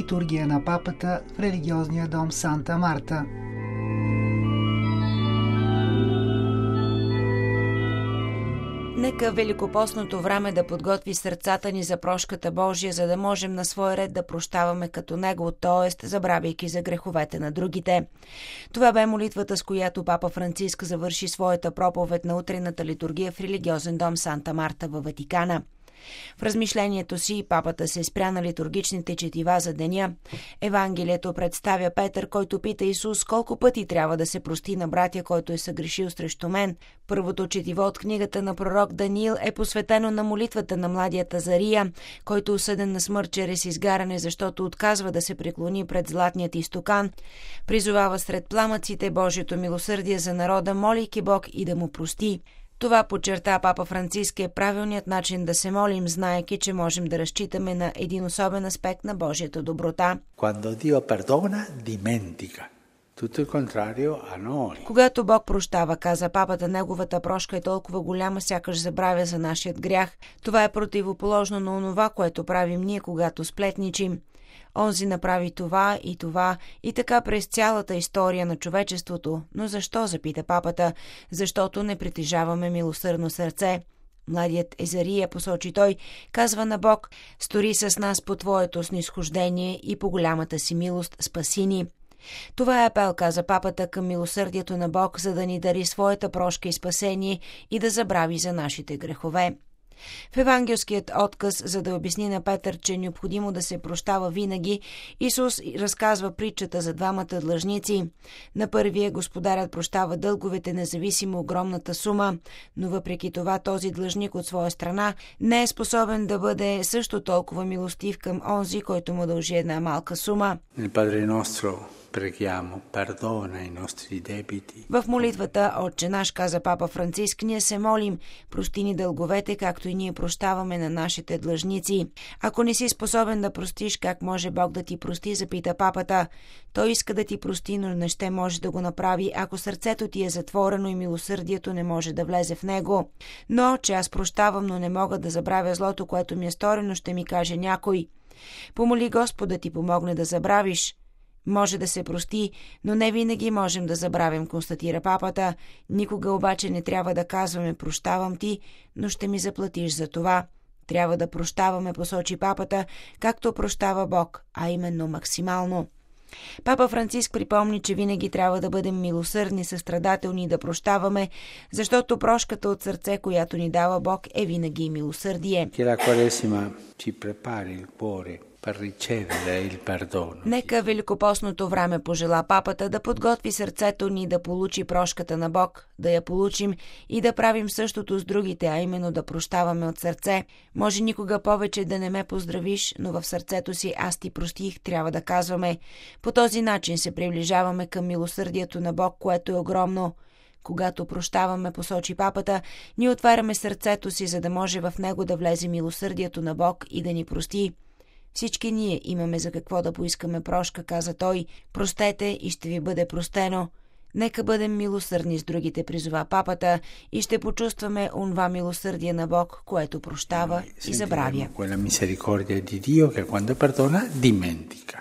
литургия на папата в религиозния дом Санта Марта. Нека великопостното време да подготви сърцата ни за прошката Божия, за да можем на свой ред да прощаваме като Него, т.е. забравяйки за греховете на другите. Това бе молитвата, с която папа Франциск завърши своята проповед на утринната литургия в религиозен дом Санта Марта във Ватикана. В размишлението си папата се спря на литургичните четива за деня. Евангелието представя Петър, който пита Исус колко пъти трябва да се прости на братя, който е съгрешил срещу мен. Първото четиво от книгата на пророк Даниил е посветено на молитвата на младия Азария, който осъден на смърт чрез изгаряне, защото отказва да се преклони пред златният изтокан. Призовава сред пламъците Божието милосърдие за народа, молейки Бог и да му прости. Това, подчерта папа Франциск, е правилният начин да се молим, знаейки, че можем да разчитаме на един особен аспект на Божията доброта. Когато Бог прощава, каза папата, неговата прошка е толкова голяма, сякаш забравя за нашият грях. Това е противоположно на онова, което правим ние, когато сплетничим. Онзи направи това и така през цялата история на човечеството. Но защо, запита папата? Защото не притежаваме милосърдно сърце. Младият Езария, посочи той, казва на Бог: стори с нас по Твоето снизхождение и по голямата си милост спаси ни. Това е апел, каза папата, към милосърдието на Бог, за да ни дари своята прошка и спасение и да забрави за нашите грехове. В евангелският отказ, за да обясни на Петър, че е необходимо да се прощава винаги, Исус разказва притчата за двамата длъжници. На първия господарят прощава дълговете, независимо огромната сума, но въпреки това този длъжник от своя страна не е способен да бъде също толкова милостив към онзи, който му дължи една малка сума. В молитвата Отче наш, каза папа Франциск, ние се молим: прости ни дълговете, както и ние прощаваме на нашите длъжници. Ако не си способен да простиш, как може Бог да ти прости, запита папата. Той иска да ти прости, но не ще може да го направи, ако сърцето ти е затворено и милосърдието не може да влезе в него. Но, че аз прощавам, но не мога да забравя злото, което ми е сторено, ще ми каже някой. Помоли Господа ти помогне да забравиш. Може да се прости, но не винаги можем да забравим, констатира папата. Никога обаче не трябва да казваме: прощавам ти, но ще ми заплатиш за това. Трябва да прощаваме, посочи папата, както прощава Бог, а именно максимално. Папа Франциск припомни, че винаги трябва да бъдем милосърдни, състрадателни и да прощаваме, защото прошката от сърце, която ни дава Бог, е винаги милосърдие. Нека великопостното време, пожела папата, да подготви сърцето ни да получи прошката на Бог, да я получим и да правим същото с другите, а именно да прощаваме от сърце. Може никога повече да не ме поздравиш, но в сърцето си аз ти простих, трябва да казваме. По този начин се приближаваме към милосърдието на Бог, което е огромно. Когато прощаваме, посочи папата, ние отваряме сърцето си, за да може в него да влезе милосърдието на Бог и да ни прости. Всички ние имаме за какво да поискаме прошка, каза той. Простете и ще ви бъде простено. Нека бъдем милосърдни с другите, призова папата, и ще почувстваме онова милосърдие на Бог, което прощава и забравя.